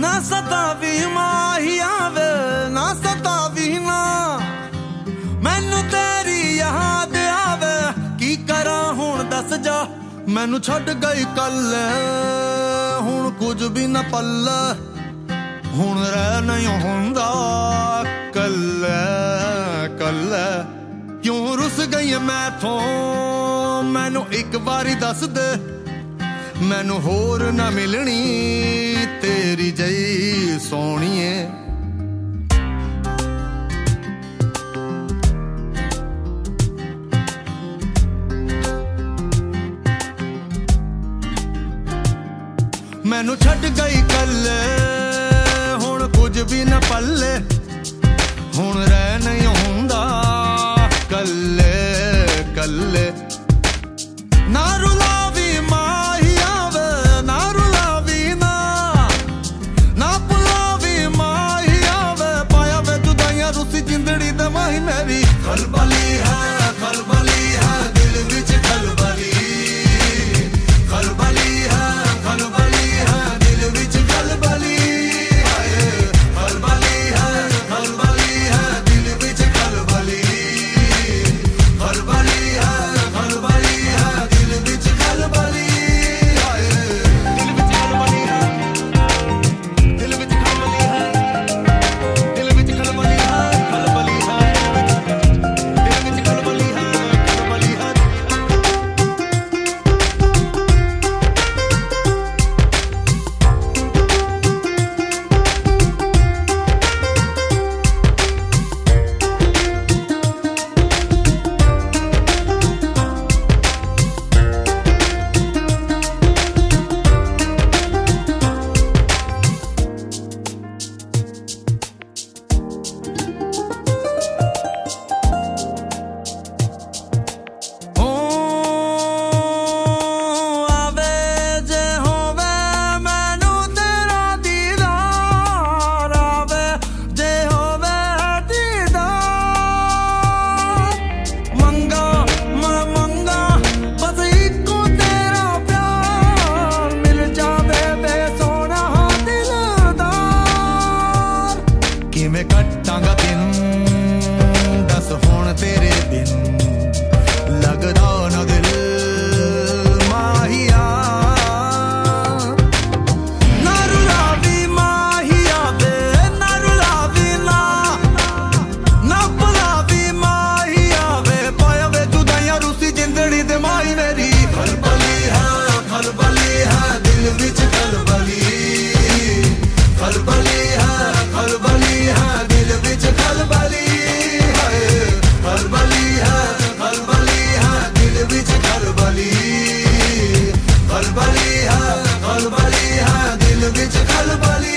ना सतावी माहिया वे ना सतावी ना मैनू तेरी याद आवे की करा हुण दस जा मैनू छड्ड गई कल हुण कुछ भी ना पल्ले हुण रह नहीं हुंदा कल्ले कल्ले क्यों रुस गई मैथों मैनू एक बारी दस दे मैनू होर ना मिलनी तेरी जई सोहणीए मैनू छड्ड गई कल हुण कुछ भी ना पल्ले हुण रह नहीं हुंदा कल्ले कल्ले ना रुलावी माहिया वे ना रुलावी ना ना पुलावी माहिया वे पाया वे जुदाइयां रुसी जिंदड़ी दे माही मेरी खलबली है दिल विच खलबली खलबली है दिल विच खलबली खलबली है दिल विच खलबली खलबली है दिल विच खलबली दिल विच खलबली है दिल विच खलबली है दिल विच खलबली है खलबली है दिल विच खलबली है खलबली है मैं कट्टांगा दिन दस हुण तेरे बिन लगदा ना दिल माहिया ना रुलावी माहिया वे ना रुलावी ना ना पुलावी माहिया वे पाया वे जुदाइयां रुसी जिंदड़ी दे माही मेरी खलबली है दिल विच खलबली खलबली है दिल विच खलबली खलबली है दिल विच खलबली खलबली है दिल विच खलबली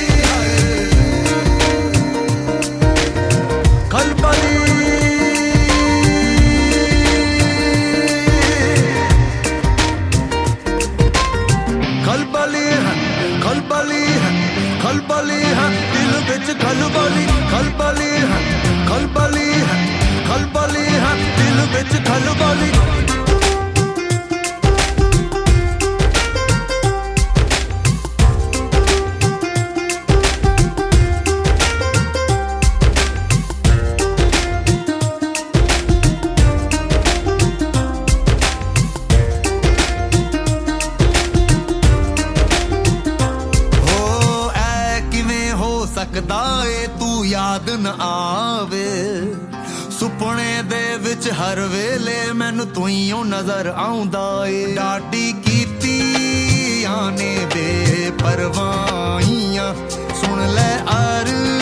खलबली खलबली है दिल विच खलबली खलबली है दिल विच खलबली सकदा ए तू याद न आवे सुपने दे विच हर वेले मैनू तू ही नजर आउंदा ए डाटी कीती आने बेपरवाहियां सुन ले